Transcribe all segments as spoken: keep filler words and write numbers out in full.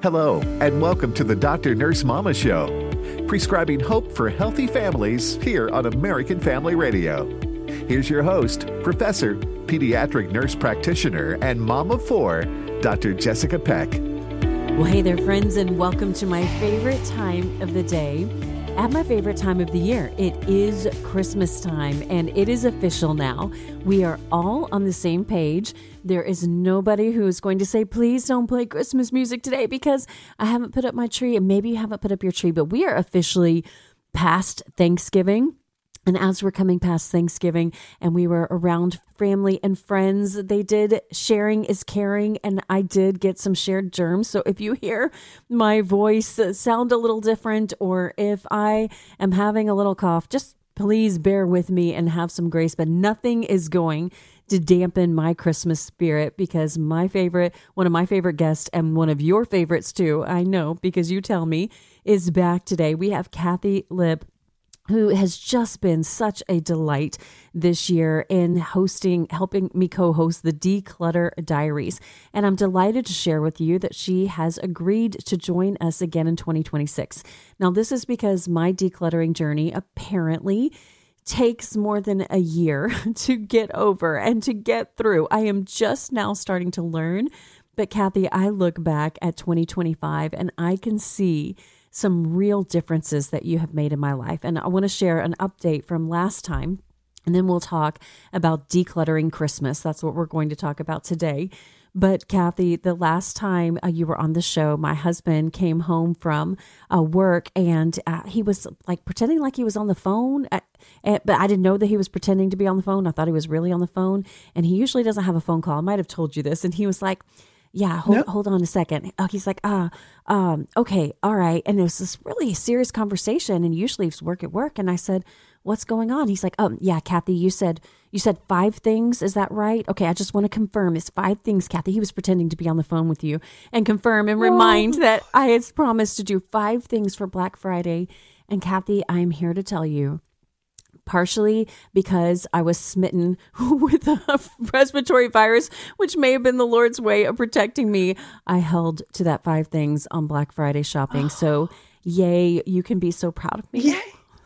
Hello, and welcome to the Doctor Nurse Mama Show, prescribing hope for healthy families here on American Family Radio. Here's your host, Professor, Pediatric Nurse Practitioner, and Mom of Four, Doctor Jessica Peck. Well, hey there, friends, and welcome to my favorite time of the day. At my favorite time of the year, it is Christmas time, and it is official now. We are all on the same page. There is nobody who is going to say, please don't play Christmas music today because I haven't put up my tree, and maybe you haven't put up your tree, but we are officially past Thanksgiving. And as we're coming past Thanksgiving and we were around family and friends, they did sharing is caring, and I did get some shared germs. So if you hear my voice sound a little different, or if I am having a little cough, just please bear with me and have some grace. But nothing is going to dampen my Christmas spirit, because my favorite, one of my favorite guests, and one of your favorites too, I know because you tell me, is back today. We have Kathy Lipp, who has just been such a delight this year in hosting, helping me co-host the Declutter Diaries. And I'm delighted to share with you that she has agreed to join us again in twenty twenty-six. Now, this is because my decluttering journey apparently takes more than a year to get over and to get through. I am just now starting to learn. But Kathy, I look back at twenty twenty-five and I can see some real differences that you have made in my life. And I want to share an update from last time, and then we'll talk about decluttering Christmas. That's what we're going to talk about today. But Kathy, the last time uh, you were on the show, my husband came home from uh, work, and uh, he was like pretending like he was on the phone. Uh, uh, but I didn't know that he was pretending to be on the phone. I thought he was really on the phone, and he usually doesn't have a phone call. I might have told you this. And he was like, yeah, hold, nope. hold on a second. Oh, he's like, ah, um, okay, all right. And it was this really serious conversation, and usually it's work at work. And I said, what's going on? He's like, um, yeah, Kathy, you said, you said five things. Is that right? Okay, I just want to confirm it's five things, Kathy. He was pretending to be on the phone with you and confirm and remind that I had promised to do five things for Black Friday. And Kathy, I'm here to tell you, partially because I was smitten with a respiratory virus, which may have been the Lord's way of protecting me, I held to that five things on Black Friday shopping. So yay, you can be so proud of me. Yay.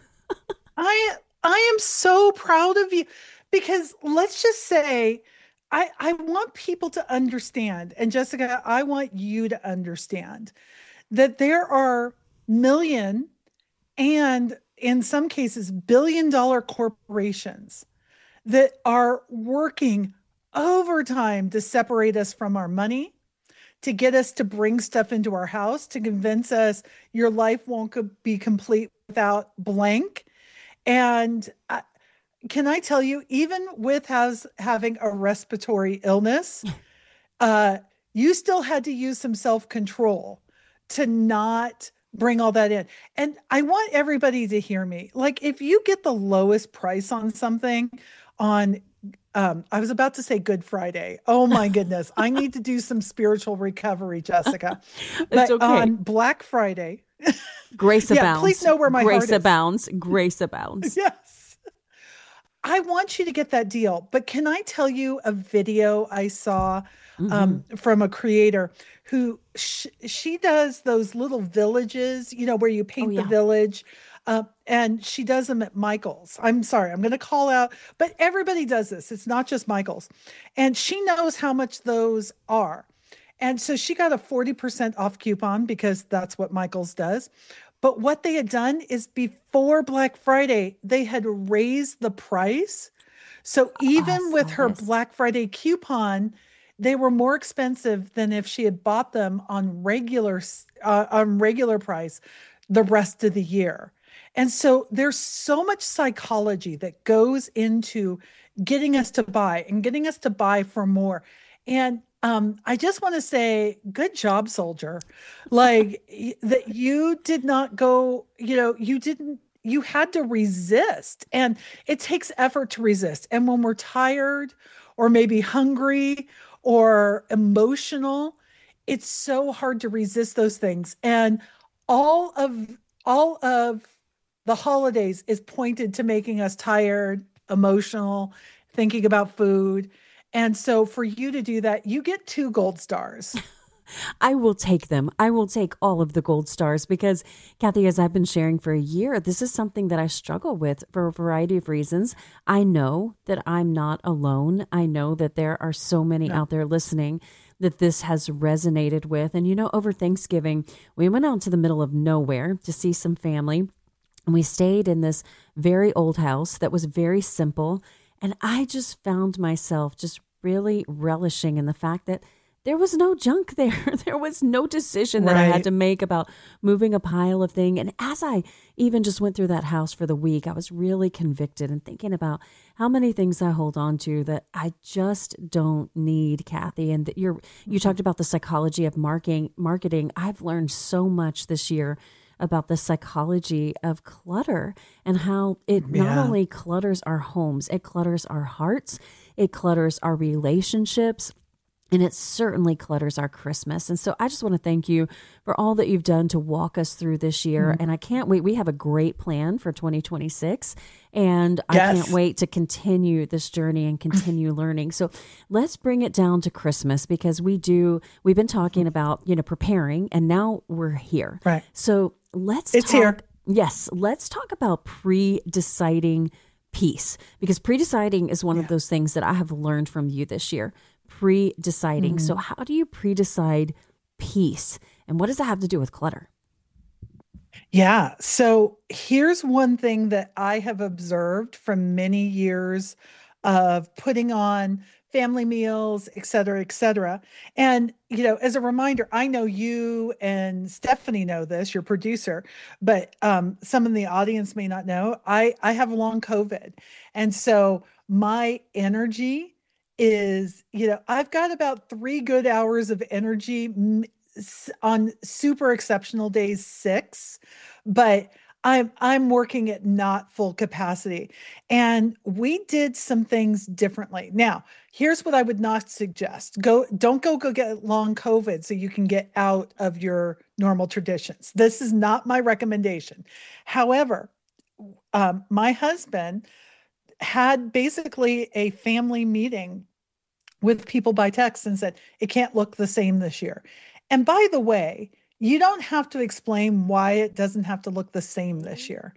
I I am so proud of you, because let's just say, I, I want people to understand, and Jessica, I want you to understand that there are million and in some cases, billion dollar corporations that are working overtime to separate us from our money, to get us to bring stuff into our house, to convince us your life won't be complete without blank. And uh, can I tell you, even with has, having a respiratory illness, uh, you still had to use some self-control to not bring all that in. And I want everybody to hear me. Like, if you get the lowest price on something on, um, I was about to say Good Friday. Oh my goodness. I need to do some spiritual recovery, Jessica. But okay. On Black Friday, grace yeah, abounds. Please know where my grace heart is. abounds. Grace abounds. Yes. I want you to get that deal. But can I tell you a video I saw um, mm-hmm. from a creator who sh- she does those little villages, you know, where you paint oh, yeah. the village. Uh, and she does them at Michael's. I'm sorry, I'm going to call out, but everybody does this. It's not just Michael's. And she knows how much those are. And so she got a forty percent off coupon because that's what Michael's does. But what they had done is before Black Friday, they had raised the price. So even oh, with her this. Black Friday coupon, they were more expensive than if she had bought them on regular uh, on regular price the rest of the year. And so there's so much psychology that goes into getting us to buy and getting us to buy for more. And um, I just want to say, good job, soldier. Like that you did not go, you know, you didn't, you had to resist. And it takes effort to resist. And when we're tired or maybe hungry or emotional, it's so hard to resist those things. And all of, all of the holidays is pointed to making us tired, emotional, thinking about food. And so for you to do that, you get two gold stars. I will take them. I will take all of the gold stars because, Kathy, as I've been sharing for a year, this is something that I struggle with for a variety of reasons. I know that I'm not alone. I know that there are so many No. out there listening that this has resonated with. And, you know, over Thanksgiving, we went out to the middle of nowhere to see some family. And we stayed in this very old house that was very simple. And I just found myself just really relishing in the fact that there was no junk there. There was no decision that I Right. had to make about moving a pile of things. And as I even just went through that house for the week, I was really convicted and thinking about how many things I hold on to that I just don't need, Kathy. And that you're you talked about the psychology of marketing. Marketing. I've learned so much this year about the psychology of clutter and how it not Yeah. only clutters our homes, it clutters our hearts, it clutters our relationships. And it certainly clutters our Christmas. And so I just want to thank you for all that you've done to walk us through this year. Mm-hmm. And I can't wait. We have a great plan for twenty twenty-six. And I Yes. can't wait to continue this journey and continue learning. So let's bring it down to Christmas because we do, we've been talking about, you know, preparing and now we're here. Right. So let's It's talk. here. Yes. Let's talk about pre-deciding peace because pre-deciding is one Yeah. of those things that I have learned from you this year. Pre-deciding. Mm-hmm. So how do you pre-decide peace? And what does that have to do with clutter? Yeah. So here's one thing that I have observed from many years of putting on family meals, et cetera, et cetera. And, you know, as a reminder, I know you and Stephanie know this, your producer, but um, some in the audience may not know. I, I have long COVID. And so my energy is, you know, I've got about three good hours of energy m- s- on super exceptional days, six, but I'm I'm working at not full capacity. And we did some things differently. Now, here's what I would not suggest. Go don't go go get long COVID so you can get out of your normal traditions. This is not my recommendation. However, um, my husband had basically a family meeting with people by text and said, it can't look the same this year. And by the way, you don't have to explain why it doesn't have to look the same this year.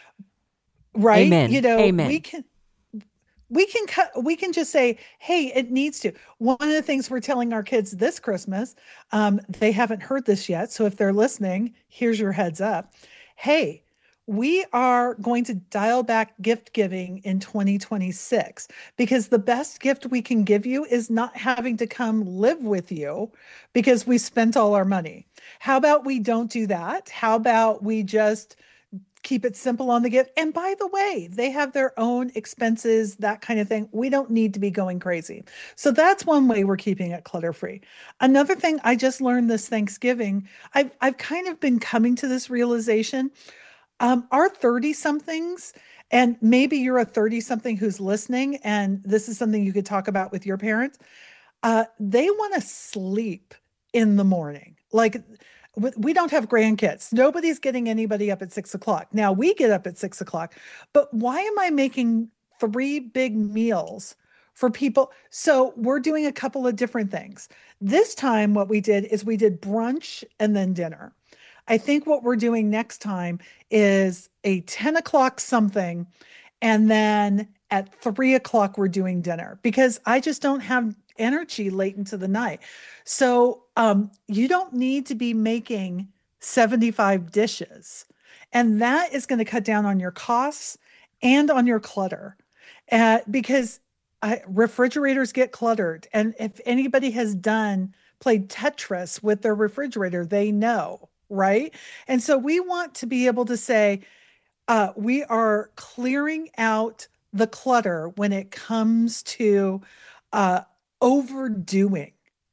Right? Amen. You know, Amen. we can we can cut we can just say, hey, it needs to. One of the things we're telling our kids this Christmas, um, they haven't heard this yet. So if they're listening, here's your heads up. Hey, we are going to dial back gift giving in twenty twenty-six because the best gift we can give you is not having to come live with you because we spent all our money. How about we don't do that? How about we just keep it simple on the gift? And by the way, they have their own expenses, that kind of thing. We don't need to be going crazy. So that's one way we're keeping it clutter free. Another thing I just learned this Thanksgiving, I've, I've kind of been coming to this realization. Um, our thirty somethings, and maybe you're a thirty something who's listening, and this is something you could talk about with your parents. Uh, they want to sleep in the morning. Like w- we don't have grandkids. Nobody's getting anybody up at six o'clock. Now we get up at six o'clock, but why am I making three big meals for people? So we're doing a couple of different things. This time, what we did is we did brunch and then dinner. I think what we're doing next time is a ten o'clock something. And then at three o'clock, we're doing dinner because I just don't have energy late into the night. So um, you don't need to be making seventy-five dishes. And that is going to cut down on your costs and on your clutter uh, because I, refrigerators get cluttered. And if anybody has done, played Tetris with their refrigerator, they know. Right. And so we want to be able to say, uh, we are clearing out the clutter when it comes to uh, overdoing,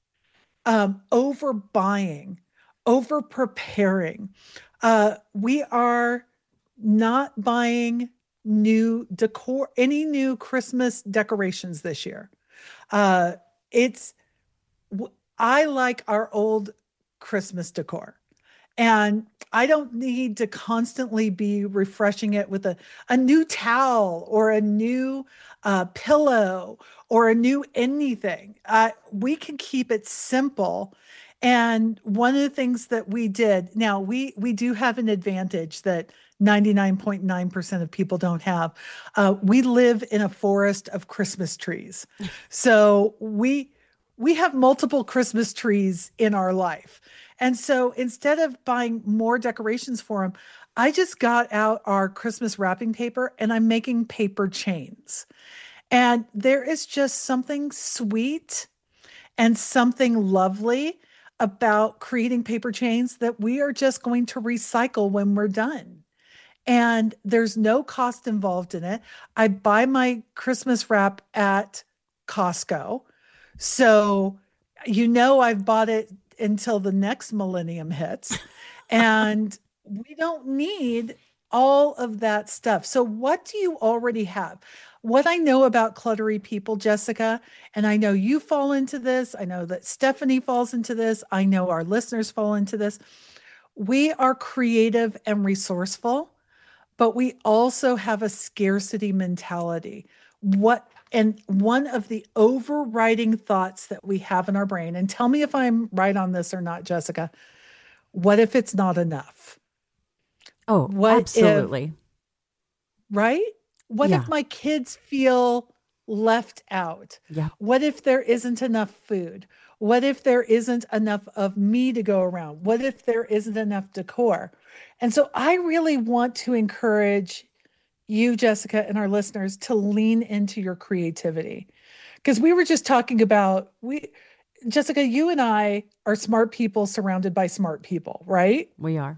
um, overbuying, over preparing. Uh, we are not buying new decor, any new Christmas decorations this year. Uh, it's, I like our old Christmas decor. And I don't need to constantly be refreshing it with a, a new towel or a new uh, pillow or a new anything. Uh, we can keep it simple And one of the things that we did, now we we do have an advantage that ninety-nine point nine percent of people don't have. Uh, we live in a forest of Christmas trees. So we we have multiple Christmas trees in our life. And so instead of buying more decorations for them, I just got out our Christmas wrapping paper and I'm making paper chains. And there is just something sweet and something lovely about creating paper chains that we are just going to recycle when we're done. And there's no cost involved in it. I buy my Christmas wrap at Costco. So, you know, I've bought it until the next millennium hits. And we don't need all of that stuff. So what do you already have? What I know about cluttery people, Jessica, and I know you fall into this. I know that Stephanie falls into this. I know our listeners fall into this. We are creative and resourceful, but we also have a scarcity mentality. What and one of the overriding thoughts that we have in our brain, and tell me if I'm right on this or not, Jessica, what if it's not enough? Oh, what absolutely. If, right? What yeah. if my kids feel left out? Yeah. What if there isn't enough food? What if there isn't enough of me to go around? What if there isn't enough decor? And so I really want to encourage you, Jessica, and our listeners to lean into your creativity. Because we were just talking about, we, Jessica, you and I are smart people surrounded by smart people, right? We are.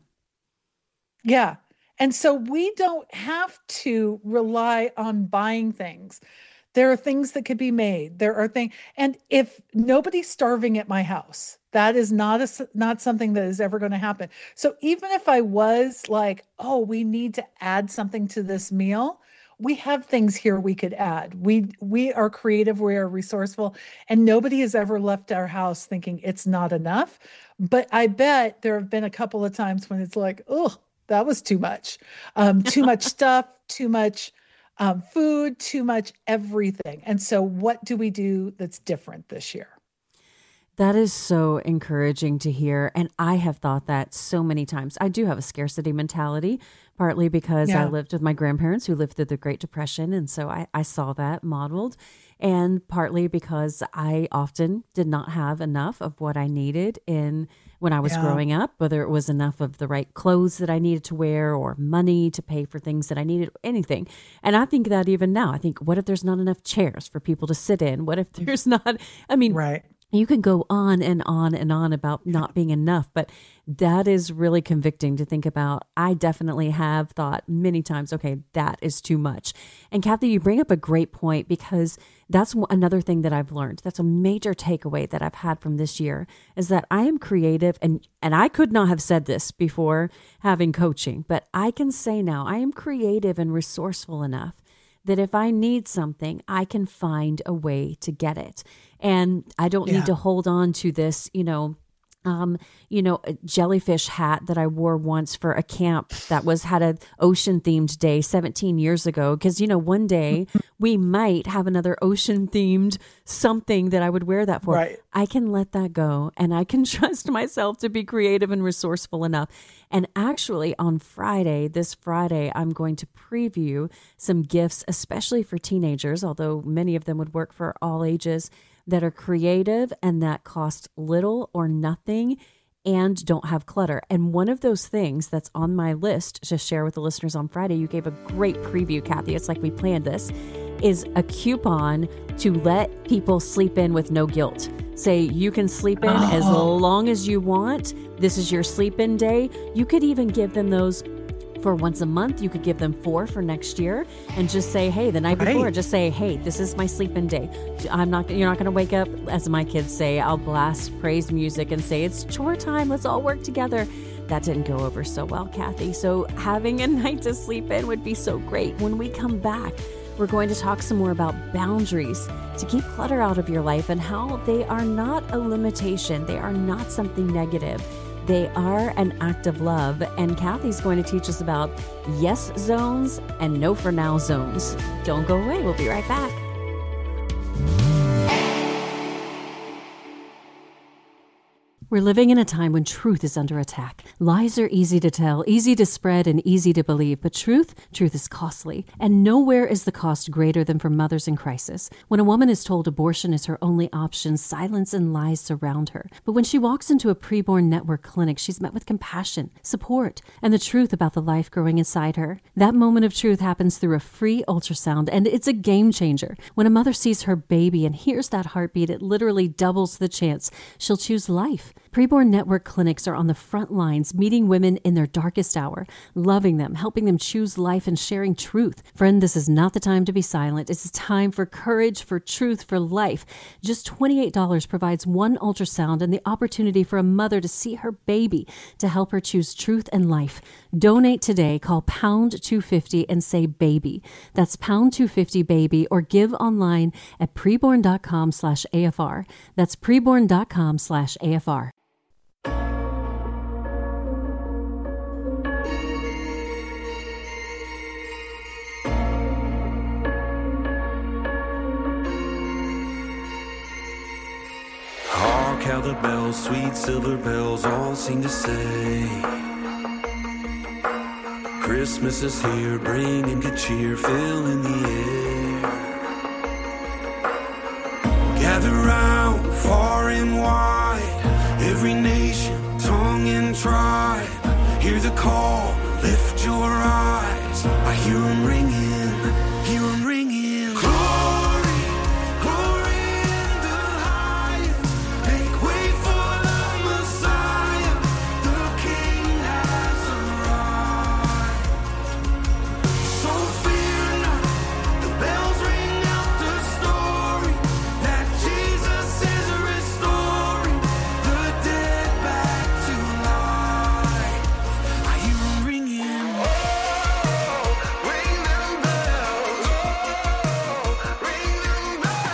Yeah. And so we don't have to rely on buying things. There are things that could be made. There are things. And if nobody's starving at my house, that is not a, not something that is ever going to happen. So even if I was like, oh, we need to add something to this meal, we have things here we could add. We, we are creative. We are resourceful, and nobody has ever left our house thinking it's not enough. But I bet there have been a couple of times when it's like, oh, that was too much, um, too much stuff, too much um, food, too much everything. And so what do we do that's different this year? That is so encouraging to hear. And I have thought that so many times. I do have a scarcity mentality, partly because yeah. I lived with my grandparents who lived through the Great Depression. And so I, I saw that modeled. And partly because I often did not have enough of what I needed in when I was yeah. growing up, whether it was enough of the right clothes that I needed to wear or money to pay for things that I needed, anything. And I think that even now, I think, what if there's not enough chairs for people to sit in? What if there's not, I mean, right. You can go on and on and on about not being enough, but that is really convicting to think about. I definitely have thought many times, okay, that is too much. And Kathy, you bring up a great point, because that's another thing that I've learned. That's a major takeaway that I've had from this year, is that I am creative, and, and I could not have said this before having coaching, but I can say now I am creative and resourceful enough that if I need something, I can find a way to get it. And I don't yeah. need to hold on to this, you know, um, you know, a jellyfish hat that I wore once for a camp that was had a ocean themed day seventeen years ago. Cause you know, one day we might have another ocean themed something that I would wear that for. Right. I can let that go, and I can trust myself to be creative and resourceful enough. And actually on Friday, this Friday, I'm going to preview some gifts, especially for teenagers, although many of them would work for all ages, that are creative and that cost little or nothing and don't have clutter. And one of those things that's on my list to share with the listeners on Friday, you gave a great preview, Kathy. It's like we planned this, is a coupon to let people sleep in with no guilt. Say you can sleep in oh. as long as you want. This is your sleep in day. You could even give them those for once a month. You could give them four for next year, and just say, hey, the night before, right. just say, hey, this is my sleep-in day. I'm not, you're not going to wake up, as my kids say, I'll blast praise music and say, it's chore time. Let's all work together. That didn't go over so well, Kathy. So having a night to sleep in would be so great. When we come back, we're going to talk some more about boundaries to keep clutter out of your life and how they are not a limitation. They are not something negative. They are an act of love. And Kathy's going to teach us about yes zones and no for now zones. Don't go away. We'll be right back. We're living in a time when truth is under attack. Lies are easy to tell, easy to spread, and easy to believe. But truth, truth is costly. And nowhere is the cost greater than for mothers in crisis. When a woman is told abortion is her only option, silence and lies surround her. But when she walks into a preborn network clinic, she's met with compassion, support, and the truth about the life growing inside her. That moment of truth happens through a free ultrasound, and it's a game changer. When a mother sees her baby and hears that heartbeat, it literally doubles the chance she'll choose life. Preborn Network clinics are on the front lines, meeting women in their darkest hour, loving them, helping them choose life, and sharing truth. Friend, this is not the time to be silent. It's a time for courage, for truth, for life. Just twenty-eight dollars provides one ultrasound and the opportunity for a mother to see her baby to help her choose truth and life. Donate today. Call pound two fifty and say baby. That's pound two fifty baby, or give online at preborn.com slash AFR. That's preborn.com slash AFR. Hark how the bells, sweet silver bells, all seem to say Christmas is here, bringing good cheer, filling the air. Gather round, far and wide, every nation, tongue and tribe. Hear the call, lift your eyes. I hear them ringing, hear them ringing. Glory, glory in the highest. Make way for the Messiah. The King has arrived. So fear not, the bells ring out the story that Jesus is restoring the dead back to life. I hear them ringing. Oh, ring them bells. Oh, ring them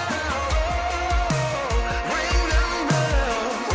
bells. Ring them bells.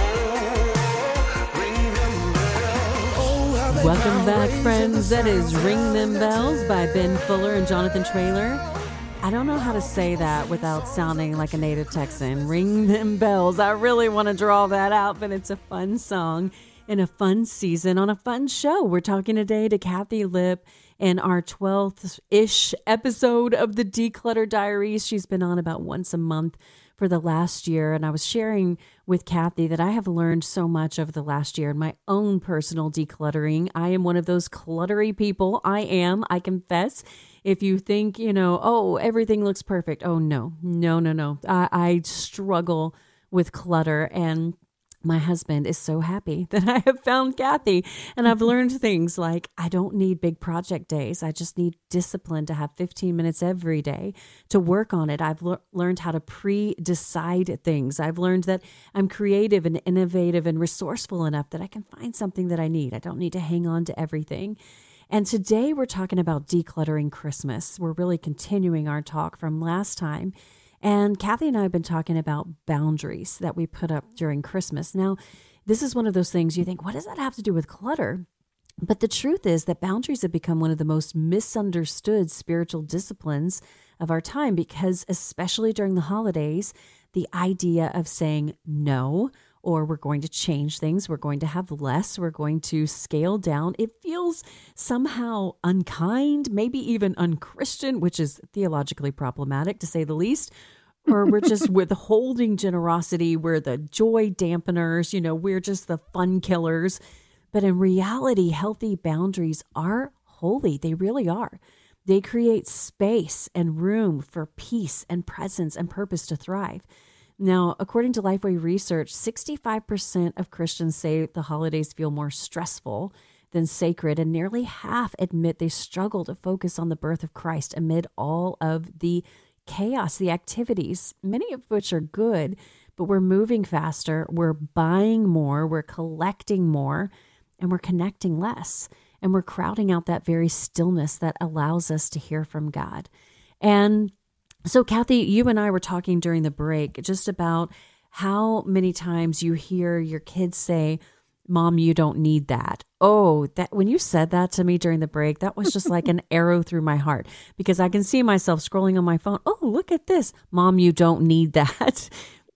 Oh, ring them bells. Oh, how they Welcome pound back, raising friends. the That is sound Ring of Them the Bells by Ben Fuller and Jonathan Traylor. I don't know how to say that without sounding like a native Texan. Ring them bells. I really want to draw that out, but it's a fun song in a fun season on a fun show. We're talking today to Kathy Lipp in our twelfth-ish episode of the Declutter Diaries. She's been on about once a month for the last year, and I was sharing with Kathy that I have learned so much over the last year in my own personal decluttering. I am one of those cluttery people. I am, I confess. If you think, you know, oh, everything looks perfect. Oh, no, no, no, no. I, I struggle with clutter, and my husband is so happy that I have found Kathy, and I've learned things like I don't need big project days. I just need discipline to have fifteen minutes every day to work on it. I've le- learned how to pre-decide things. I've learned that I'm creative and innovative and resourceful enough that I can find something that I need. I don't need to hang on to everything. And today we're talking about decluttering Christmas. We're really continuing our talk from last time. And Kathy and I have been talking about boundaries that we put up during Christmas. Now, this is one of those things you think, what does that have to do with clutter? But the truth is that boundaries have become one of the most misunderstood spiritual disciplines of our time, because especially during the holidays, the idea of saying no, or we're going to change things, we're going to have less, we're going to scale down, it feels somehow unkind, maybe even unchristian, which is theologically problematic to say the least. Or we're just withholding generosity, we're the joy dampeners, you know, we're just the fun killers. But in reality, healthy boundaries are holy. They really are. They create space and room for peace and presence and purpose to thrive. Now, according to Lifeway research, sixty-five percent of Christians say the holidays feel more stressful than sacred, and nearly half admit they struggle to focus on the birth of Christ amid all of the chaos, the activities, many of which are good, but we're moving faster, we're buying more, we're collecting more, and we're connecting less, and we're crowding out that very stillness that allows us to hear from God. And so, Kathy, you and I were talking during the break just about how many times you hear your kids say, Mom, you don't need that. Oh, that when you said that to me during the break, that was just like an arrow through my heart, because I can see myself scrolling on my phone. Oh, look at this. Mom, you don't need that.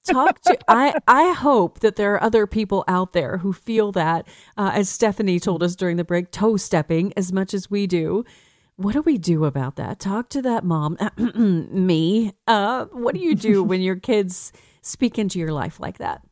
talk to, I, I hope that there are other people out there who feel that, uh, as Stephanie told us during the break, toe stepping as much as we do. What do we do about that? Talk to that mom, me. Uh, what do you do when your kids speak into your life like that?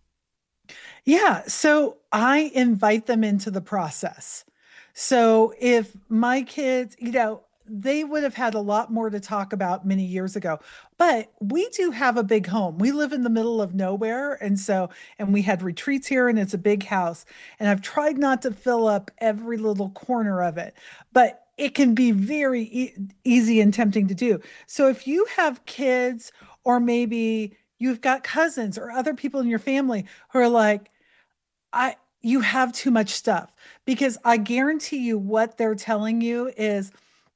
Yeah. So I invite them into the process. So if my kids, you know, they would have had a lot more to talk about many years ago, but we do have a big home. We live in the middle of nowhere. And so, and we had retreats here and it's a big house. And I've tried not to fill up every little corner of it, but it can be very e- easy and tempting to do. So if you have kids, or maybe you've got cousins or other people in your family who are like, I, you have too much stuff, because I guarantee you what they're telling you is,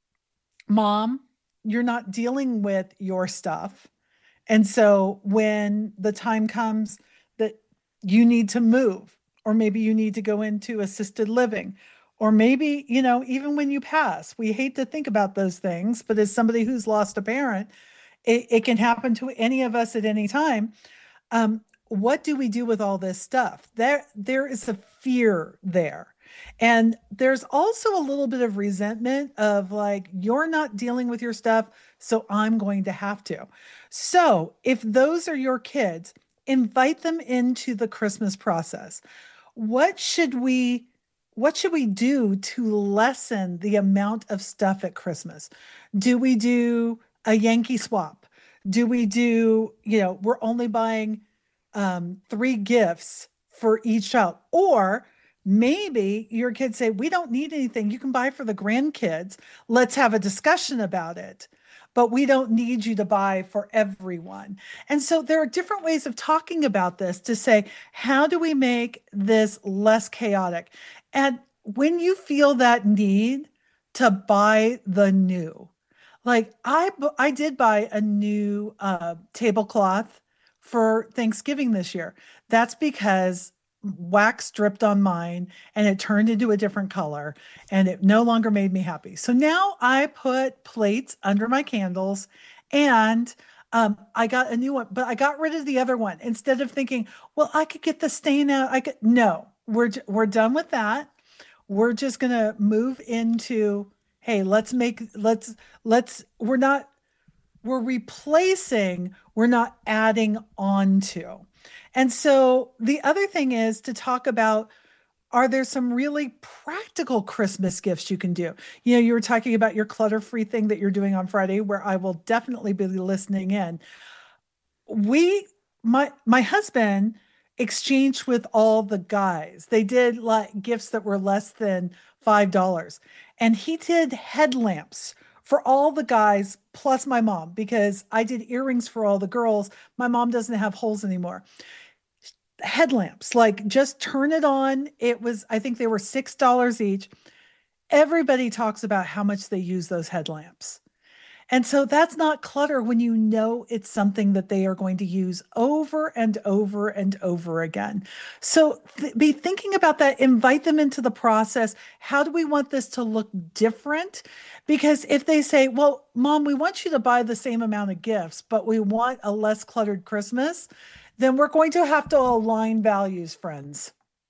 Mom, you're not dealing with your stuff. And so when the time comes that you need to move, or maybe you need to go into assisted living, or maybe, you know, even when you pass, we hate to think about those things, but as somebody who's lost a parent, it, it can happen to any of us at any time. Um, what do we do with all this stuff? There, there is a fear there. And there's also a little bit of resentment of like, you're not dealing with your stuff, so I'm going to have to. So if those are your kids, invite them into the Christmas process. What should we, what should we do to lessen the amount of stuff at Christmas? Do we do a Yankee swap? Do we do, you know, we're only buying um, three gifts for each child? Or maybe your kids say, we don't need anything. You can buy for the grandkids. Let's have a discussion about it. But we don't need you to buy for everyone. And so there are different ways of talking about this to say, how do we make this less chaotic? And when you feel that need to buy the new, like I, I did buy a new uh, tablecloth for Thanksgiving this year. That's because wax dripped on mine and it turned into a different color and it no longer made me happy. So now I put plates under my candles, and um, I got a new one, but I got rid of the other one instead of thinking, well, I could get the stain out. I could, no, we're, we're done with that. We're just going to move into, hey, let's make, let's, let's, we're not, we're replacing, we're not adding on to. And so the other thing is to talk about, are there some really practical Christmas gifts you can do? You know, you were talking about your clutter-free thing that you're doing on Friday, where I will definitely be listening in. We, my, my husband exchanged with all the guys. They did like gifts that were less than five dollars. And he did headlamps for all the guys, plus my mom, because I did earrings for all the girls. My mom doesn't have holes anymore. Headlamps, like just turn it on. It was, I think they were six dollars each. Everybody talks about how much they use those headlamps. And so that's not clutter when you know it's something that they are going to use over and over and over again. So th- be thinking about that, invite them into the process. How do we want this to look different? Because if they say, well, Mom, we want you to buy the same amount of gifts, but we want a less cluttered Christmas, then we're going to have to align values, friends.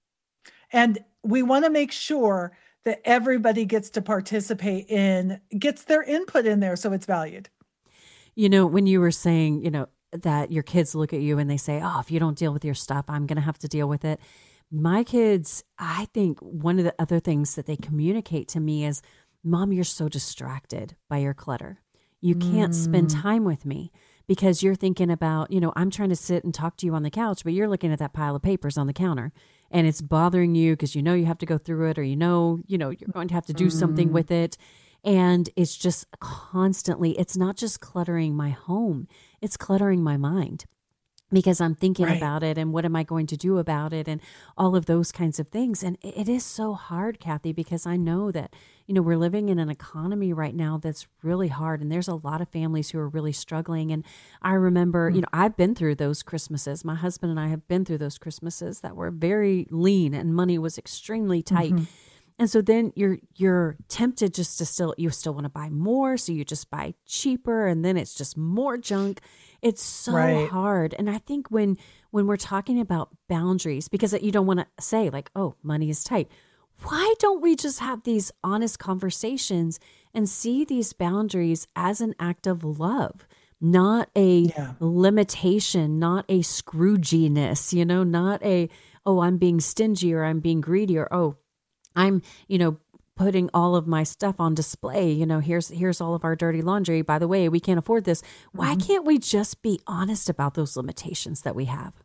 And we want to make sure that everybody gets to participate in, gets their input in there so it's valued. You know, when you were saying, you know, that your kids look at you and they say, oh, if you don't deal with your stuff, I'm going to have to deal with it. My kids, I think one of the other things that they communicate to me is, Mom, you're so distracted by your clutter. You can't mm. spend time with me because you're thinking about, you know, I'm trying to sit and talk to you on the couch, but you're looking at that pile of papers on the counter. And it's bothering you because you know you have to go through it, or you know, you know, you're going to have to do mm. something with it. And it's just constantly, it's not just cluttering my home, it's cluttering my mind, because I'm thinking right. about it and what am I going to do about it and all of those kinds of things. And it is so hard, Kathy, because I know that, you know, we're living in an economy right now that's really hard. And there's a lot of families who are really struggling. And I remember, mm. you know, I've been through those Christmases. My husband and I have been through those Christmases that were very lean and money was extremely tight. Mm-hmm. And so then you're you're tempted just to still, you still want to buy more. So you just buy cheaper, and then it's just more junk. It's so Right. hard. And I think when when we're talking about boundaries, because you don't want to say like, oh, money is tight. Why don't we just have these honest conversations and see these boundaries as an act of love, not a Yeah. limitation, not a Scrooginess, you know, not a, oh, I'm being stingy or I'm being greedy or, oh, I'm, you know, putting all of my stuff on display. You know, here's here's all of our dirty laundry. By the way, we can't afford this. Why Mhm. can't we just be honest about those limitations that we have?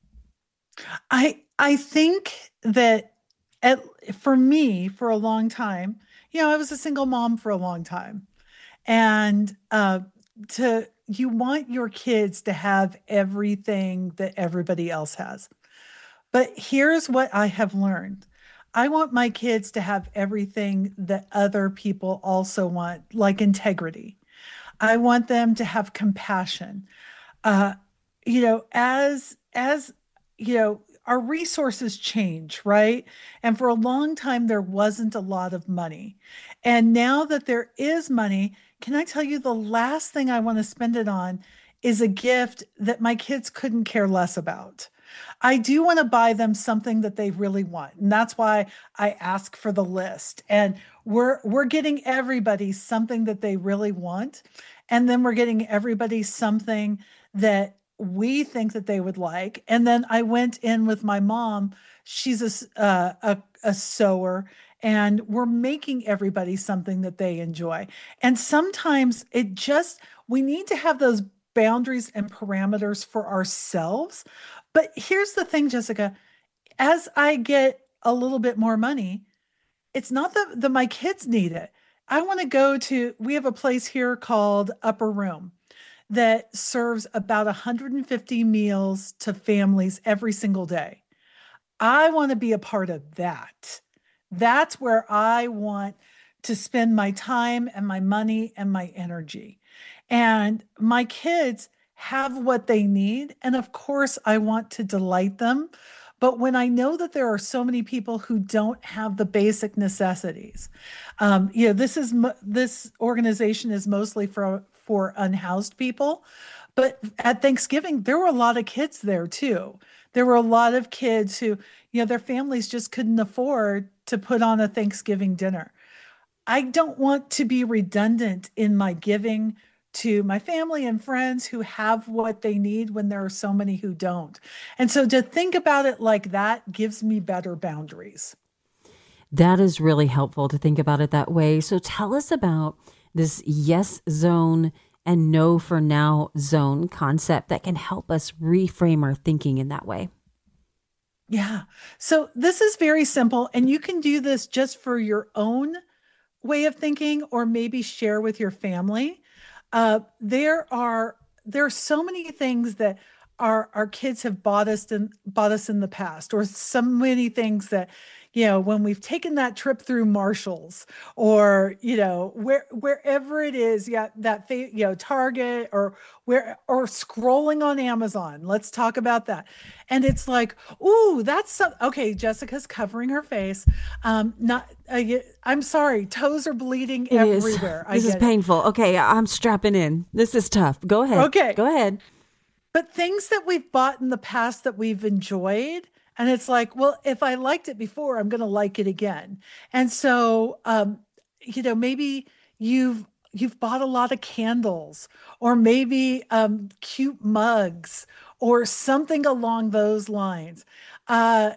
I I think that at, for me, for a long time, you know, I was a single mom for a long time. And uh, to you want your kids to have everything that everybody else has. But here's what I have learned. I want my kids to have everything that other people also want, like integrity. I want them to have compassion. Uh, you know, as as you know, our resources change, right? And for a long time there wasn't a lot of money. And now that there is money, can I tell you the last thing I want to spend it on is a gift that my kids couldn't care less about. I do want to buy them something that they really want. And that's why I ask for the list. And we're we're getting everybody something that they really want. And then we're getting everybody something that we think that they would like. And then I went in with my mom. She's a s- uh, a, a sewer, and we're making everybody something that they enjoy. And sometimes it just, we need to have those boundaries and parameters for ourselves. But here's the thing, Jessica, as I get a little bit more money, it's not that, that my kids need it. I want to go to, we have a place here called Upper Room that serves about one hundred fifty meals to families every single day. I want to be a part of that. That's where I want to spend my time and my money and my energy. And my kids have what they need. And of course, I want to delight them. But when I know that there are so many people who don't have the basic necessities, um, you know, this is mo- this organization is mostly for for unhoused people. But at Thanksgiving, there were a lot of kids there too. There were a lot of kids who, you know, their families just couldn't afford to put on a Thanksgiving dinner. I don't want to be redundant in my giving to my family and friends who have what they need when there are so many who don't. And so to think about it like that gives me better boundaries. That is really helpful to think about it that way. So tell us about this yes zone and no for now zone concept that can help us reframe our thinking in that way. Yeah. So this is very simple, and you can do this just for your own way of thinking or maybe share with your family. Uh, there are there are so many things that our our kids have bought us in bought us in the past, or so many things that, you know, when we've taken that trip through Marshalls or, you know, where wherever it is, yeah, that fa- you know, Target or where or scrolling on Amazon. Let's talk about that. And it's like, ooh, that's so, okay. Jessica's covering her face. Um, not, uh, I'm sorry, toes are bleeding It is. everywhere. I This is get it. painful. Okay, I'm strapping in. This is tough. Go ahead. Okay. Go ahead. But things that we've bought in the past that we've enjoyed, and it's like, well, if I liked it before, I'm going to like it again. And so, um, you know, maybe you've you've bought a lot of candles, or maybe um, cute mugs, or something along those lines. Uh,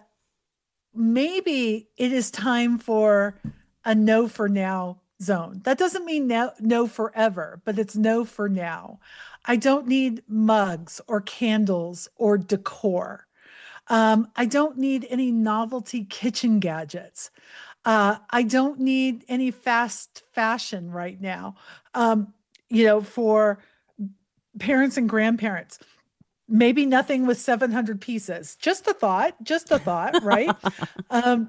maybe it is time for a no for now zone. That doesn't mean no, no forever, but it's no for now. I don't need mugs or candles or decor. Um, I don't need any novelty kitchen gadgets. Uh, I don't need any fast fashion right now. Um, you know, for parents and grandparents, maybe nothing with seven hundred pieces. Just a thought, just a thought, right? um,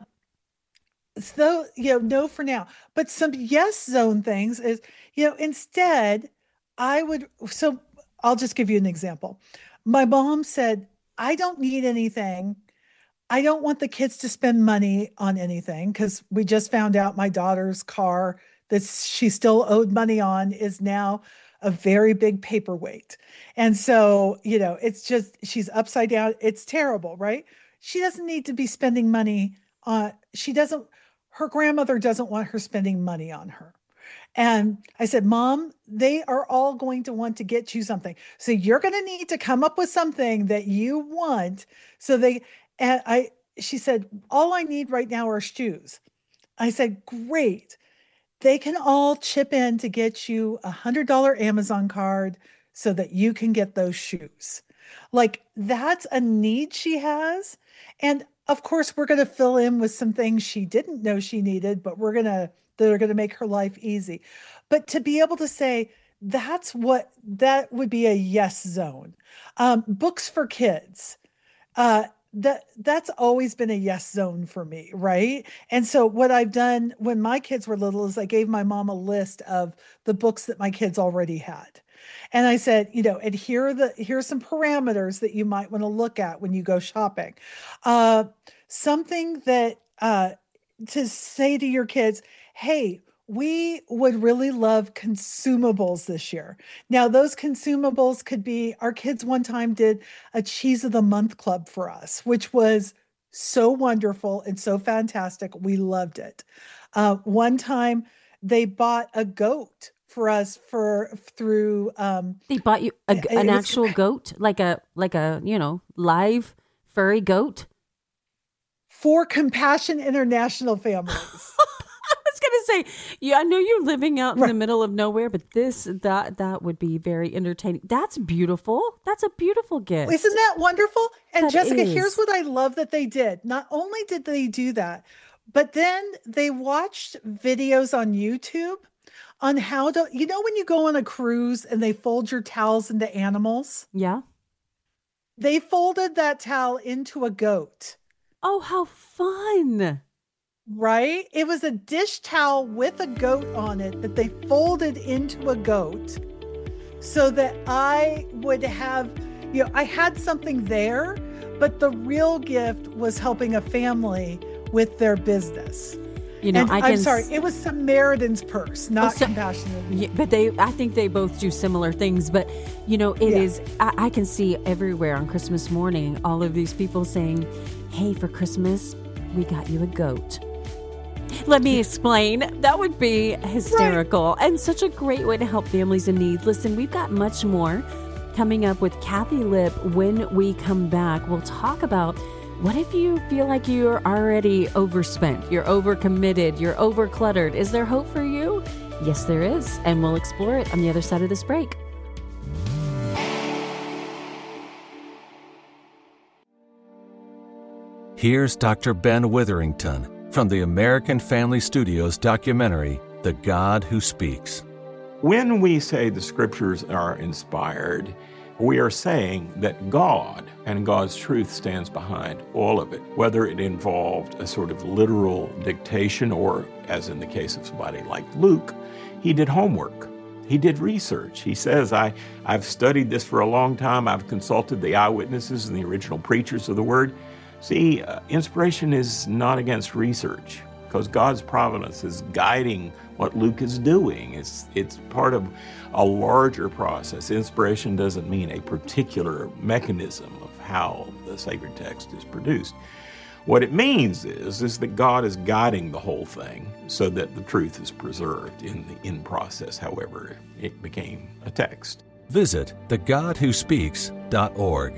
so, you know, no for now. But some yes zone things is, you know, instead, I would, so I'll just give you an example. My mom said, I don't need anything. I don't want the kids to spend money on anything because we just found out my daughter's car that she still owed money on is now a very big paperweight. And so, you know, it's just, she's upside down. It's terrible, right? She doesn't need to be spending money on, she doesn't, her grandmother doesn't want her spending money on her. And I said, Mom, they are all going to want to get you something. So you're going to need to come up with something that you want. So they, and I, she said, all I need right now are shoes. I said, great. They can all chip in to get you a hundred dollar Amazon card so that you can get those shoes. Like, that's a need she has. And of course, we're going to fill in with some things she didn't know she needed, but we're going to, that are going to make her life easy. But to be able to say, that's what, that would be a yes zone. Um, books for kids. Uh, that that's always been a yes zone for me, right? And so what I've done when my kids were little is I gave my mom a list of the books that my kids already had. And I said, you know, and here are the, here's some parameters that you might want to look at when you go shopping. Uh, something that, uh, to say to your kids, hey, we would really love consumables this year. Now, those consumables could be, our kids one time did a Cheese of the Month club for us, which was so wonderful and so fantastic. We loved it. Uh, one time they bought a goat for us for through. Um, they bought you a, an was, actual goat, like a, like a, you know, live furry goat? For Compassion International families. Gonna say, yeah, I know you're living out in right. the middle of nowhere, but this that that would be very entertaining. That's beautiful. That's a beautiful gift. Isn't that wonderful? And that Jessica, is. Here's what I love that they did. Not only did they do that, but then they watched videos on YouTube on how to, you know, when you go on a cruise and they fold your towels into animals? Yeah. They folded that towel into a goat. Oh, how fun. Right? It was a dish towel with a goat on it that they folded into a goat so that I would have, you know, I had something there, but the real gift was helping a family with their business. You know, and I can, I'm sorry, it was Samaritan's Purse, not oh, so, Compassionate. Yeah, but they, I think they both do similar things. But, you know, it yeah. is, I, I can see everywhere on Christmas morning, all of these people saying, hey, for Christmas, we got you a goat. Let me explain. That would be hysterical right. and such a great way to help families in need. Listen, we've got much more coming up with Kathy Lipp when we come back. We'll talk about what if you feel like you're already overspent, you're overcommitted, you're overcluttered. Is there hope for you? Yes, there is. And we'll explore it on the other side of this break. Here's Doctor Ben Witherington from the American Family Studios documentary, The God Who Speaks. When we say the scriptures are inspired, we are saying that God and God's truth stands behind all of it, whether it involved a sort of literal dictation or, as in the case of somebody like Luke, he did homework. He did research. He says, I, I've studied this for a long time. I've consulted the eyewitnesses and the original preachers of the word. See, uh, inspiration is not against research because God's providence is guiding what Luke is doing. It's, it's part of a larger process. Inspiration doesn't mean a particular mechanism of how the sacred text is produced. What it means is, is that God is guiding the whole thing so that the truth is preserved in the in process, however it became a text. Visit the god who speaks dot org.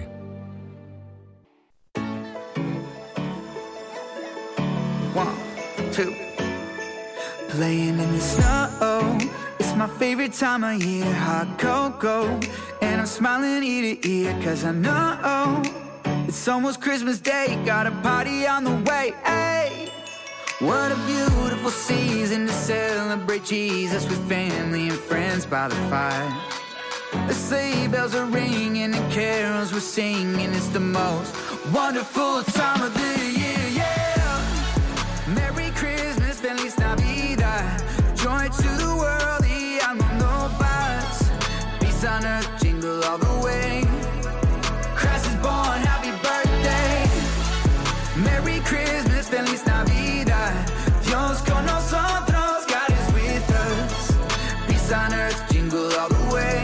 One, two. Playing in the snow, it's my favorite time of year. Hot cocoa, and I'm smiling ear to ear, cause I know it's almost Christmas Day, got a party on the way. Hey, what a beautiful season to celebrate Jesus with family and friends by the fire. The sleigh bells are ringing and carols we're singing. It's the most wonderful time of the year, yeah. Merry Christmas, Feliz Navidad. Joy to the world, the no paz. Peace on earth, jingle all the way. Christ is born, happy birthday. Merry Christmas, Feliz Navidad. Dios con nosotros, God is with us. Peace on earth, jingle all the way.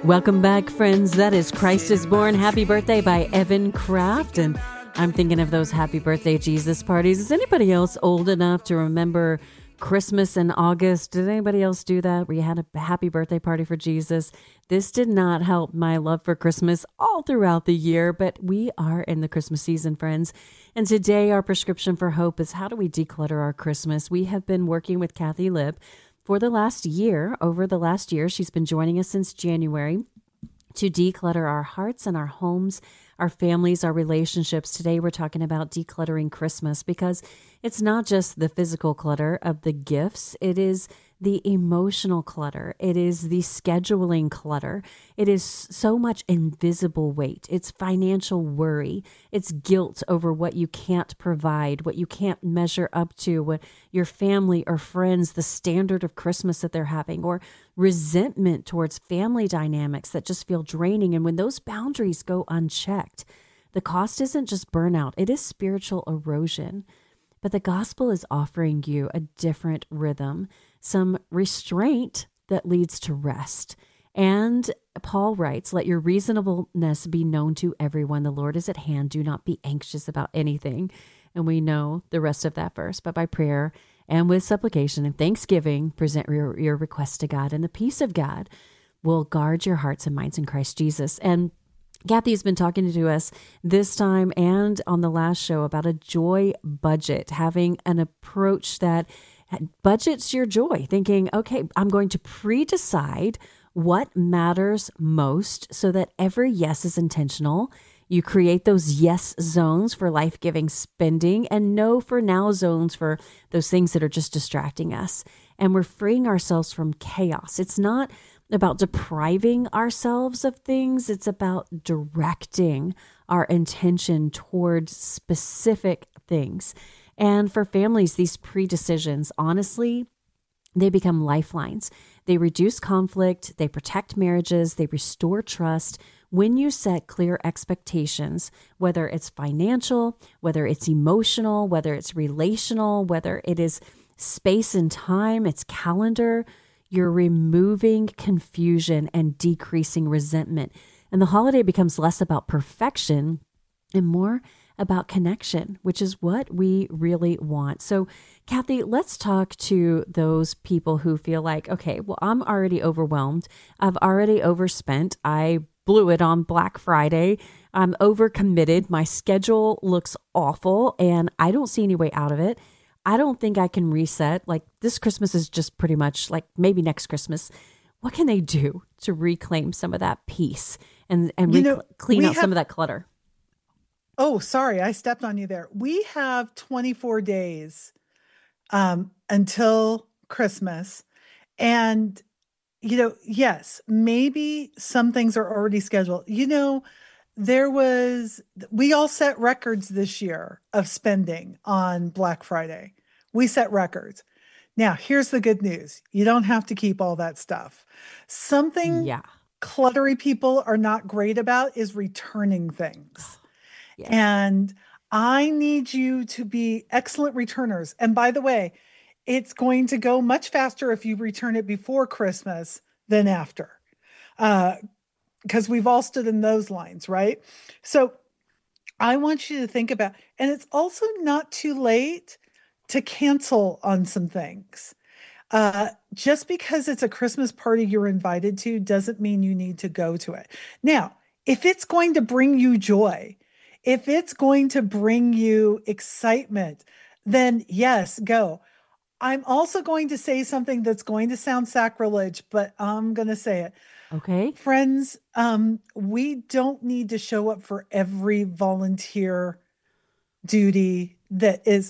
Welcome back, friends. That is Christ is Born. Happy Birthday by Evan Kraft. And I'm thinking of those happy birthday Jesus parties. Is anybody else old enough to remember Christmas in August? Did anybody else do that where you had a happy birthday party for Jesus? This did not help my love for Christmas all throughout the year, but we are in the Christmas season, friends. And today our prescription for hope is how do we declutter our Christmas? We have been working with Kathy Lipp for the last year. Over the last year, she's been joining us since January to declutter our hearts and our homes, our families, our relationships. Today, we're talking about decluttering Christmas because it's not just the physical clutter of the gifts. It is the emotional clutter. It is the scheduling clutter. It is so much invisible weight. It's financial worry. It's guilt over what you can't provide, what you can't measure up to, what your family or friends, the standard of Christmas that they're having, or resentment towards family dynamics that just feel draining. And when those boundaries go unchecked, the cost isn't just burnout, it is spiritual erosion. But the gospel is offering you a different rhythm, some restraint that leads to rest. And Paul writes, let your reasonableness be known to everyone. The Lord is at hand. Do not be anxious about anything. And we know the rest of that verse. But by prayer and with supplication and thanksgiving, present your, your requests to God. And the peace of God will guard your hearts and minds in Christ Jesus. And Kathy's been talking to us this time and on the last show about a joy budget, having an approach that budgets your joy, thinking, okay, I'm going to pre-decide what matters most so that every yes is intentional. You create those yes zones for life-giving spending and no for now zones for those things that are just distracting us. And we're freeing ourselves from chaos. It's not about depriving ourselves of things. It's about directing our intention towards specific things. And for families, these pre-decisions, honestly, they become lifelines. They reduce conflict, they protect marriages, they restore trust. When you set clear expectations, whether it's financial, whether it's emotional, whether it's relational, whether it is space and time, it's calendar, you're removing confusion and decreasing resentment. And the holiday becomes less about perfection and more about connection, which is what we really want. So, Kathy, let's talk to those people who feel like, okay, well, I'm already overwhelmed. I've already overspent. I blew it on Black Friday. I'm overcommitted. My schedule looks awful and I don't see any way out of it. I don't think I can reset. Like this Christmas is just pretty much like maybe next Christmas. What can they do to reclaim some of that peace and, and You rec- know, clean we out some have- of that clutter? Oh, sorry, I stepped on you there. We have twenty-four days um, until Christmas. And, you know, yes, maybe some things are already scheduled. You know, there was, we all set records this year of spending on Black Friday. We set records. Now, here's the good news. You don't have to keep all that stuff. Something Yeah. cluttery people are not great about is returning things. Yes. And I need you to be excellent returners. And by the way, it's going to go much faster if you return it before Christmas than after. Uh, because we've all stood in those lines, right? So I want you to think about, and it's also not too late to cancel on some things. Uh, just because it's a Christmas party you're invited to doesn't mean you need to go to it. Now, if it's going to bring you joy, if it's going to bring you excitement, then yes, go. I'm also going to say something that's going to sound sacrilege, but I'm going to say it. Okay. Friends, um, we don't need to show up for every volunteer duty that is.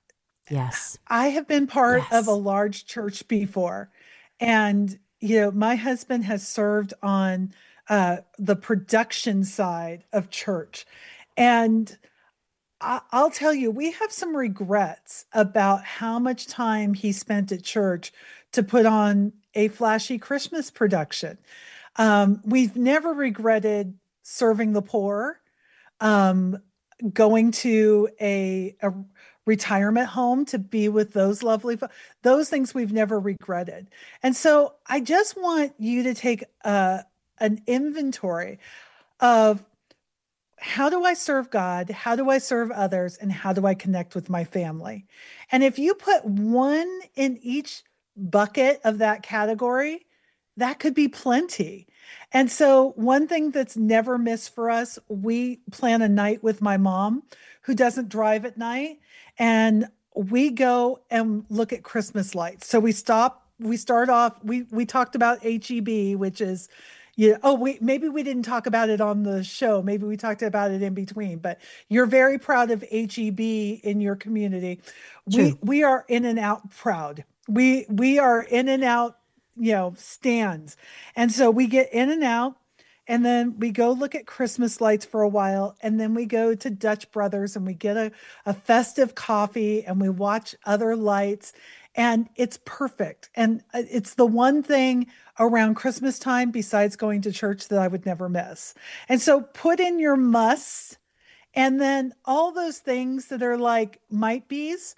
Yes. I have been part Yes. of a large church before, and you know, my husband has served on uh, the production side of church, and I- I'll tell you, we have some regrets about how much time he spent at church to put on a flashy Christmas production. Um, we've never regretted serving the poor, um, going to a, a retirement home to be with those lovely, fo- those things we've never regretted. And so I just want you to take a, an inventory of how do I serve God? How do I serve others? And how do I connect with my family? And if you put one in each bucket of that category, that could be plenty. And so one thing that's never missed for us, we plan a night with my mom who doesn't drive at night. And we go and look at Christmas lights. So we stop, we start off, we, we talked about H E B, which is, yeah. Oh, we maybe we didn't talk about it on the show. Maybe we talked about it in between. But you're very proud of H E B in your community. True. We we are in and out proud. We we are in and out, you know, stands, and so we get in and out, and then we go look at Christmas lights for a while, and then we go to Dutch Brothers and we get a a festive coffee and we watch other lights. And it's perfect. And it's the one thing around Christmas time besides going to church that I would never miss. And so put in your musts, and then all those things that are like might be's,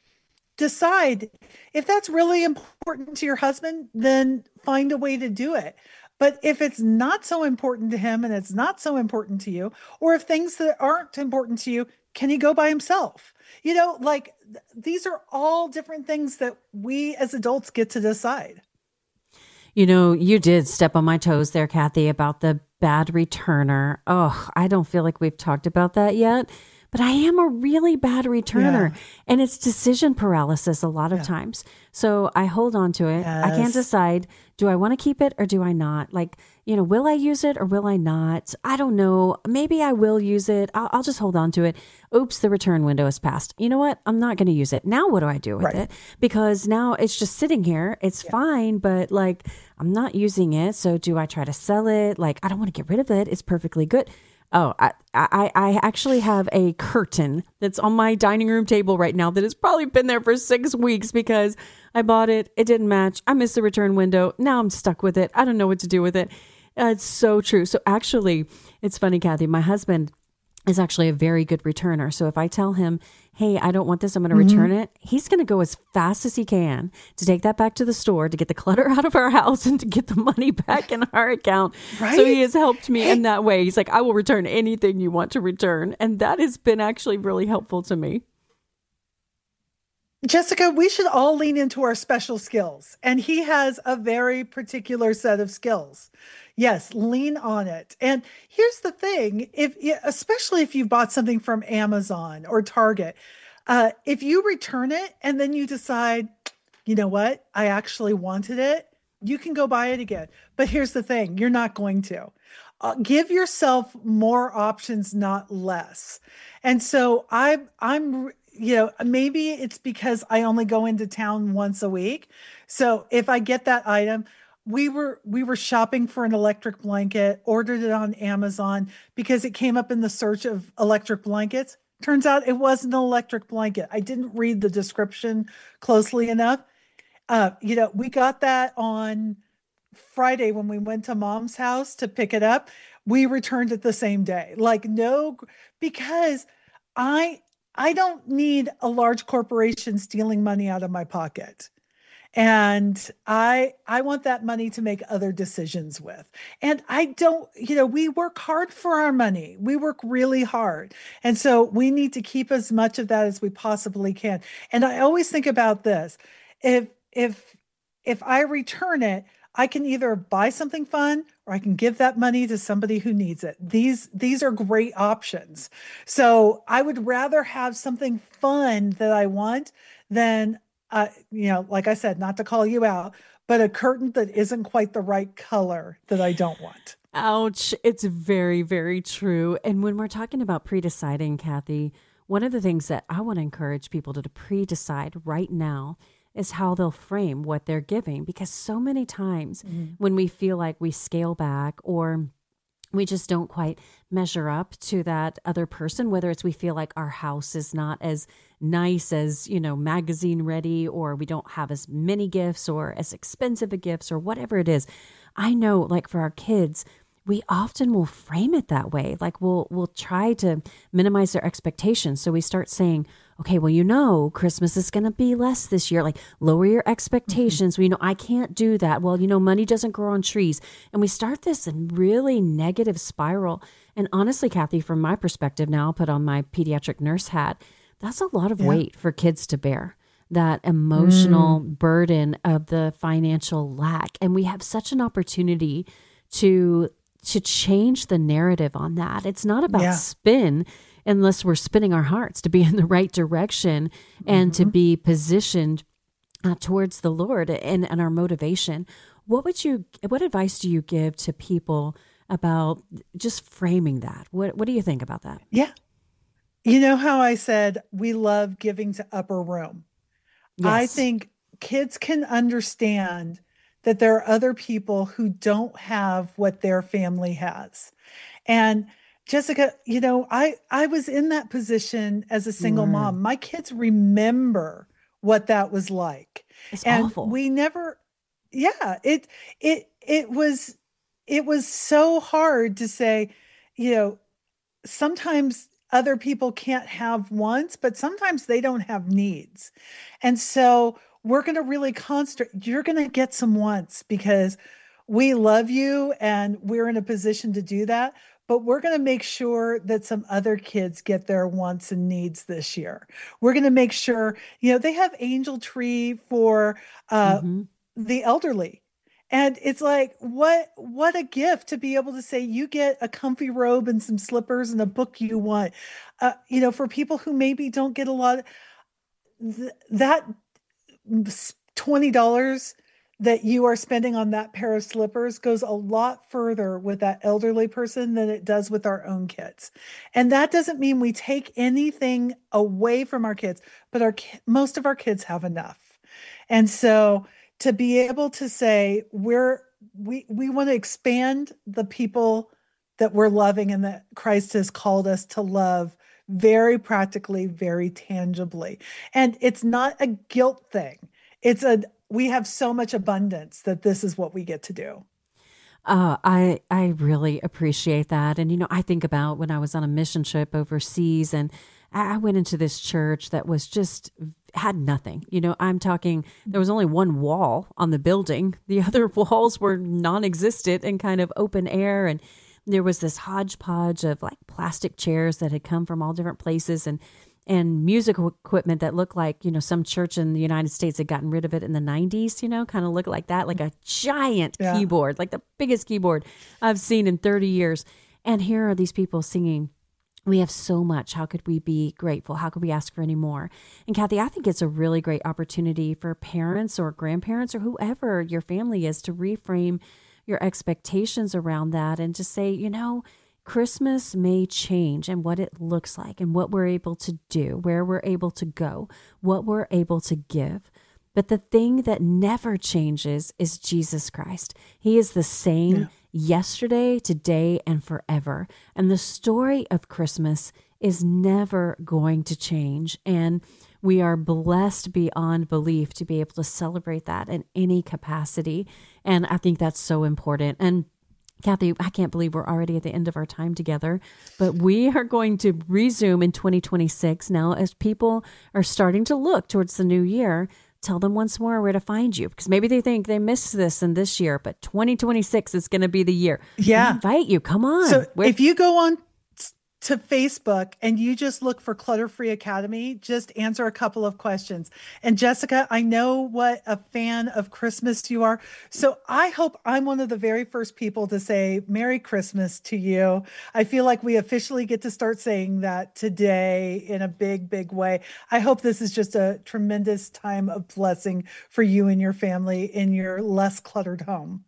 decide if that's really important to your husband, then find a way to do it. But if it's not so important to him and it's not so important to you, or if things that aren't important to you, can he go by himself? You know, like th- these are all different things that we as adults get to decide. You know, you did step on my toes there, Kathy, about the bad returner. Oh, I don't feel like we've talked about that yet, but I am a really bad returner, yeah. and it's decision paralysis a lot of yeah. times. So I hold on to it. Yes. I can't decide, do I want to keep it or do I not? Like, you know, will I use it or will I not? I don't know. Maybe I will use it. I'll, I'll just hold on to it. Oops, the return window is passed. You know what? I'm not going to use it. Now what do I do with right. it? Because now it's just sitting here. It's yeah. fine, but like I'm not using it. So do I try to sell it? Like, I don't want to get rid of it. It's perfectly good. Oh, I, I, I actually have a curtain that's on my dining room table right now that has probably been there for six weeks because I bought it. It didn't match. I missed the return window. Now I'm stuck with it. I don't know what to do with it. Uh, it's so true. So actually, it's funny, Kathy, my husband is actually a very good returner. So if I tell him, hey, I don't want this, I'm going to mm-hmm. return it, he's going to go as fast as he can to take that back to the store, to get the clutter out of our house and to get the money back in our account. Right? So he has helped me hey. in that way. He's like, I will return anything you want to return. And that has been actually really helpful to me. Jessica, we should all lean into our special skills. And he has a very particular set of skills. Yes, lean on it. And here's the thing, if especially if you've bought something from Amazon or Target, uh, if you return it and then you decide, you know what, I actually wanted it, you can go buy it again. But here's the thing, you're not going to. Uh, give yourself more options, not less. And so I, I'm, you know, maybe it's because I only go into town once a week. So if I get that item, We were we were shopping for an electric blanket, ordered it on Amazon because it came up in the search of electric blankets. Turns out it wasn't an electric blanket. I didn't read the description closely enough. Uh, you know, we got that on Friday when we went to Mom's house to pick it up. We returned it the same day. Like no, because I I don't need a large corporation stealing money out of my pocket. And I I want that money to make other decisions with. And I don't, you know, we work hard for our money. We work really hard. And so we need to keep as much of that as we possibly can. And I always think about this. If if if I return it, I can either buy something fun or I can give that money to somebody who needs it. These these are great options. So I would rather have something fun that I want than Uh, you know, like I said, not to call you out, but a curtain that isn't quite the right color that I don't want. Ouch. It's very, very true. And when we're talking about pre-deciding, Kathy, one of the things that I want to encourage people to, to pre-decide right now is how they'll frame what they're giving. Because so many times mm-hmm. when we feel like we scale back or we just don't quite measure up to that other person, whether it's we feel like our house is not as nice as, you know, magazine ready, or we don't have as many gifts or as expensive a gifts or whatever it is. I know, like for our kids, we often will frame it that way. Like we'll we'll try to minimize their expectations. So we start saying, okay, well, you know, Christmas is going to be less this year. Like, lower your expectations. Mm-hmm. We know I can't do that. Well, you know, money doesn't grow on trees. And we start this really negative spiral. And honestly, Kathy, from my perspective, now I'll put on my pediatric nurse hat, that's a lot of yeah. weight for kids to bear, that emotional mm. burden of the financial lack. And we have such an opportunity to to change the narrative on that. It's not about yeah. spin unless we're spinning our hearts to be in the right direction and mm-hmm. to be positioned uh, towards the Lord and, and our motivation. What would you, what advice do you give to people about just framing that? What What do you think about that? Yeah. You know how I said we love giving to upper room? Yes. I think kids can understand that there are other people who don't have what their family has. And Jessica, you know, I, I was in that position as a single mm. mom. My kids remember what that was like. It's and awful. We never, yeah, it, it, it was, it was so hard to say, you know, sometimes other people can't have wants, but sometimes they don't have needs. And so we're going to really concentrate. You're going to get some wants because we love you and we're in a position to do that. But we're going to make sure that some other kids get their wants and needs this year. We're going to make sure, you know, they have Angel Tree for uh, mm-hmm. the elderly. And it's like, what, what a gift to be able to say, you get a comfy robe and some slippers and a book you want. Uh, you know, for people who maybe don't get a lot, th- that twenty dollars that you are spending on that pair of slippers goes a lot further with that elderly person than it does with our own kids. And that doesn't mean we take anything away from our kids, but our most of our kids have enough. And so to be able to say, we're, we, we want to expand the people that we're loving and that Christ has called us to love very practically, very tangibly. And it's not a guilt thing. It's a, we have so much abundance that this is what we get to do. Uh, I I really appreciate that. And, you know, I think about when I was on a mission trip overseas and I went into this church that was just had nothing. You know, I'm talking, there was only one wall on the building. The other walls were non-existent and kind of open air. And there was this hodgepodge of like plastic chairs that had come from all different places and and music equipment that looked like, you know, some church in the United States had gotten rid of it in the nineties, you know, kind of looked like that, like a giant yeah. keyboard, like the biggest keyboard I've seen in thirty years. And here are these people singing, we have so much. How could we be grateful? How could we ask for any more? And Kathy, I think it's a really great opportunity for parents or grandparents or whoever your family is to reframe your expectations around that and to say, you know, Christmas may change and what it looks like and what we're able to do, where we're able to go, what we're able to give. But the thing that never changes is Jesus Christ. He is the same yeah. yesterday, today, and forever. And the story of Christmas is never going to change. And we are blessed beyond belief to be able to celebrate that in any capacity. And I think that's so important. And Kathy, I can't believe we're already at the end of our time together, but we are going to resume in twenty twenty-six now as people are starting to look towards the new year. Tell them once more where to find you, because maybe they think they missed this in this year, but twenty twenty-six is going to be the year. Yeah. We invite you. Come on. So Where- if you go on to Facebook and you just look for Clutter Free Academy, just answer a couple of questions. And Jessica, I know what a fan of Christmas you are. So I hope I'm one of the very first people to say Merry Christmas to you. I feel like we officially get to start saying that today in a big, big way. I hope this is just a tremendous time of blessing for you and your family in your less cluttered home.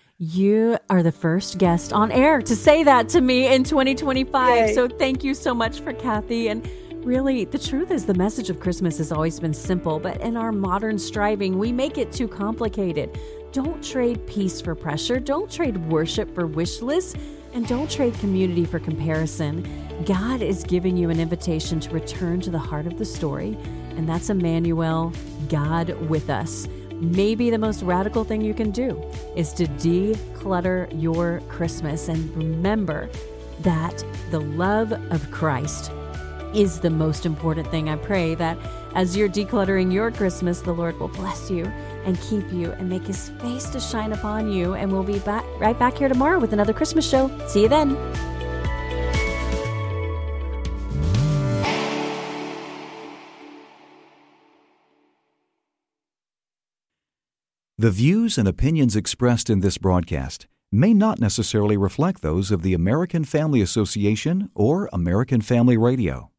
You are the first guest on air to say that to me in twenty twenty-five. Yay. So thank you so much for Kathy. And really, the truth is the message of Christmas has always been simple, but in our modern striving, we make it too complicated. Don't trade peace for pressure. Don't trade worship for wish lists. And don't trade community for comparison. God is giving you an invitation to return to the heart of the story. And that's Emmanuel, God with us. Maybe the most radical thing you can do is to declutter your Christmas and remember that the love of Christ is the most important thing. I pray that as you're decluttering your Christmas, the Lord will bless you and keep you and make his face to shine upon you. And we'll be back right back here tomorrow with another Christmas show. See you then. The views and opinions expressed in this broadcast may not necessarily reflect those of the American Family Association or American Family Radio.